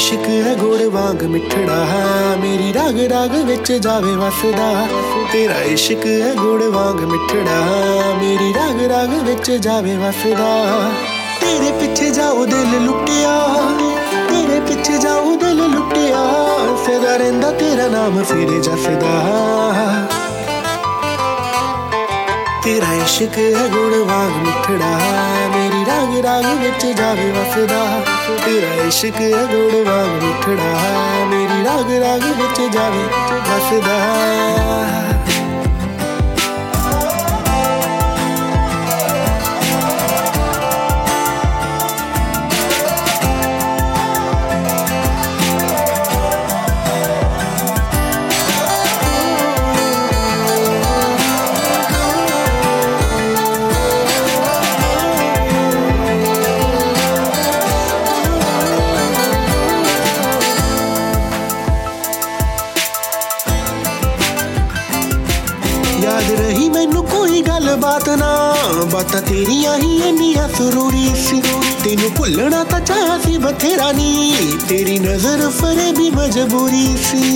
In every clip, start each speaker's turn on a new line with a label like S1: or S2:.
S1: इश्क है गुड़ वांग मिठड़ा, मेरी राग राग विच जावे वसदा। तेरा इश्क है गुड़ वांग मिठड़ा, मेरी राग राग विच जावे वसदा। तेरे पिछे जाओ दिल लुटिया, तेरे पिछे जाओ दिल लुटिया, सदा रहिंदा तेरा नाम फिर जसदा। तेरा इश्क है गुड़ वांग मिठड़ा, मेरी राग राग विच जावे वसदा। तेरा इश्क है गुड़ वांग मिठड़ा, मेरी राग राग विच जावे वसदा। याद रही मैनू कोई गल बात ना, बातां तेरियां ही इन्नियां जरूरी सी। तेनू भुलना तां चाहा सी बथेरा नी, तेरी नजर फरे भी मजबूरी सी।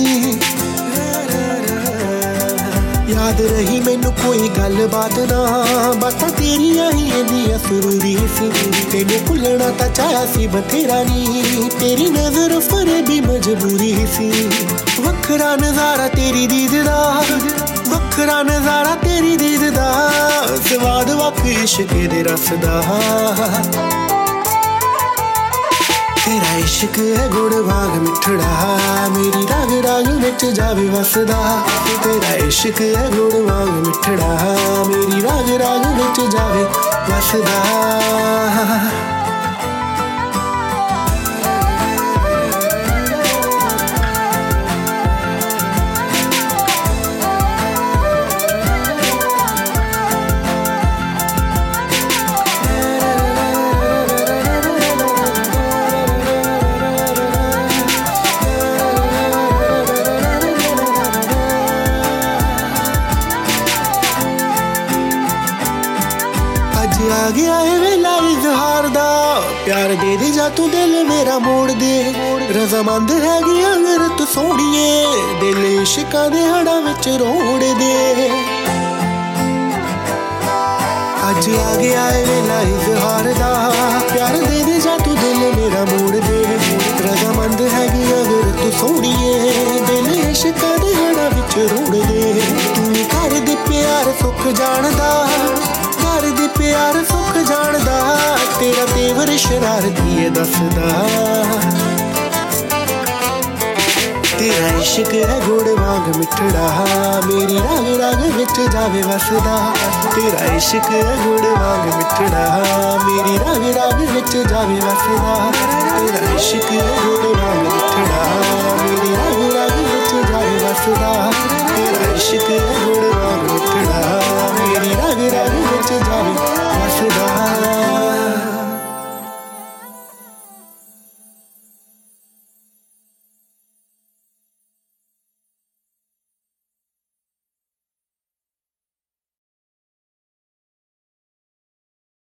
S1: याद रही मैनू कोई गल बात ना, बातां तेरियां ही इन्नियां जरूरी सी। तेनू भुलना तां चाहा सी बथेरा नी, तेरी नजर फरे भी मजबूरी सी। वखरा नजारा तेरी दीद दा, वखरा नजारा तेरी दीद दा, स्वाद वख इश्क दे रस दा। तेरा इश्क है गुड़ वांग मिठड़ा, मेरी राग राग विच जावे वसदा। तेरा इश्क है गुड़ वांग मिठड़ा, मेरी राग राग विच जावे वसदा। आ गया है वेला इजहार दा, प्यार दे दे जा तू दिल मेरा मोड़ दे। रजामंद हैगी अगर तू सोहणीए, दिल इश्कां दे हड़ां विच रोड़ दे। अज आ गया है वेला इजहार दा, प्यार दे दे जा तू दिल मेरा मोड़ दे। रजामंद हैगी अगर तू सोहणीए, दिल इश्कां दे हड़ां विच रोड़ दे। तू कर दे प्यार सुख जानदा, कर दे प्यार सुख जानदा, तेरा तेवर शरारती है दसदा। तेरा इश्क है गुड़ वांग मिठड़ा, मेरी राग राग विच जावे वसदा। तेरा इश्क है गुड़ वांग मिठड़ा, मेरी राग राग विच जावे वसदा। तेरा इश्क है गुड़ वांग मिठड़ा, मेरी राग राग विच जावे वसदा। तेरा इश्क है गुड़ वांग मिठड़ा, मेरी राग राग विच जावे